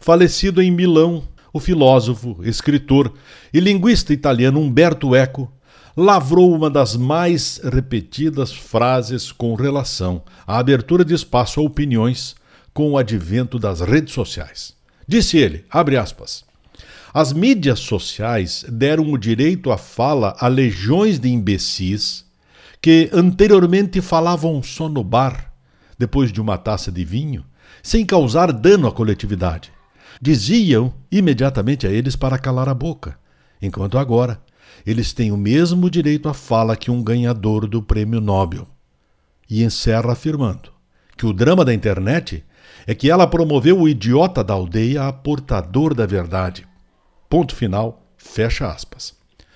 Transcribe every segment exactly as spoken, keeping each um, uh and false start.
falecido em Milão, o filósofo, escritor e linguista italiano Umberto Eco lavrou uma das mais repetidas frases com relação à abertura de espaço a opiniões com o advento das redes sociais. Disse ele, abre aspas, as mídias sociais deram o direito à fala a legiões de imbecis que anteriormente falavam só no bar, depois de uma taça de vinho, sem causar dano à coletividade. Diziam imediatamente a eles para calar a boca, enquanto agora eles têm o mesmo direito à fala que um ganhador do prêmio Nobel. E encerra afirmando que o drama da internet é que ela promoveu o idiota da aldeia a portador da verdade. Ponto final, fecha aspas.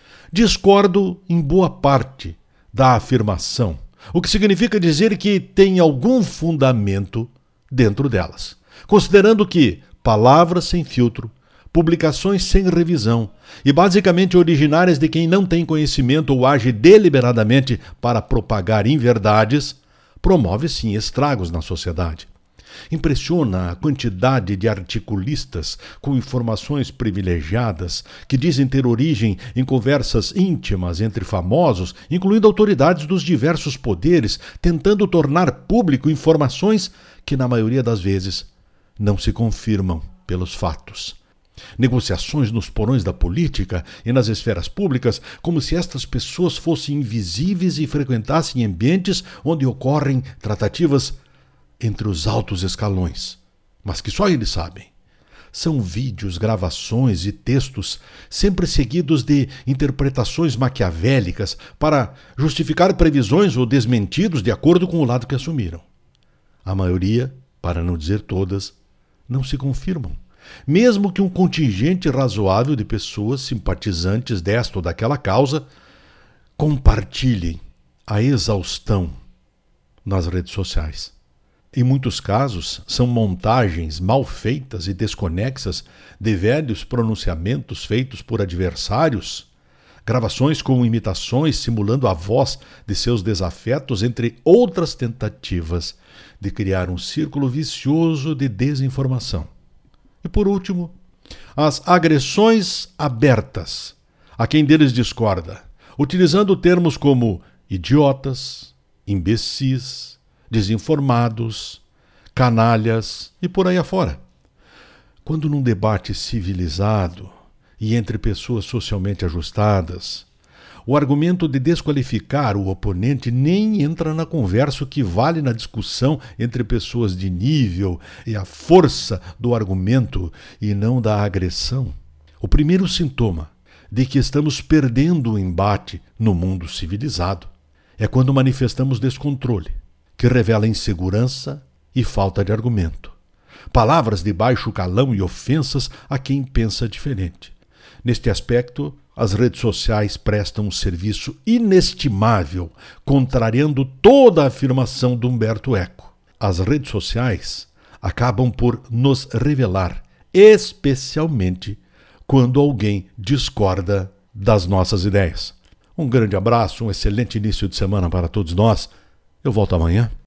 Discordo em boa parte da afirmação, o que significa dizer que tem algum fundamento dentro delas, considerando que palavras sem filtro, publicações sem revisão e basicamente originárias de quem não tem conhecimento ou age deliberadamente para propagar inverdades, promove sim estragos na sociedade. Impressiona a quantidade de articulistas com informações privilegiadas que dizem ter origem em conversas íntimas entre famosos, incluindo autoridades dos diversos poderes, tentando tornar público informações que, na maioria das vezes, não se confirmam pelos fatos. Negociações nos porões da política e nas esferas públicas, como se estas pessoas fossem invisíveis e frequentassem ambientes onde ocorrem tratativas entre os altos escalões, mas que só eles sabem. São vídeos, gravações e textos sempre seguidos de interpretações maquiavélicas para justificar previsões ou desmentidos de acordo com o lado que assumiram. A maioria, para não dizer todas, não se confirmam, mesmo que um contingente razoável de pessoas simpatizantes desta ou daquela causa compartilhem a exaustão nas redes sociais. Em muitos casos, são montagens mal feitas e desconexas de velhos pronunciamentos feitos por adversários, gravações com imitações simulando a voz de seus desafetos, entre outras tentativas de criar um círculo vicioso de desinformação. E por último, as agressões abertas a quem deles discorda, utilizando termos como idiotas, imbecis, desinformados, canalhas e por aí afora. Quando num debate civilizado e entre pessoas socialmente ajustadas, o argumento de desqualificar o oponente nem entra na conversa, o que vale na discussão entre pessoas de nível e a força do argumento e não da agressão. O primeiro sintoma de que estamos perdendo o embate no mundo civilizado é quando manifestamos descontrole, que revela insegurança e falta de argumento. Palavras de baixo calão e ofensas a quem pensa diferente. Neste aspecto, as redes sociais prestam um serviço inestimável, contrariando toda a afirmação de Umberto Eco. As redes sociais acabam por nos revelar, especialmente quando alguém discorda das nossas ideias. Um grande abraço, um excelente início de semana para todos nós. Eu volto amanhã.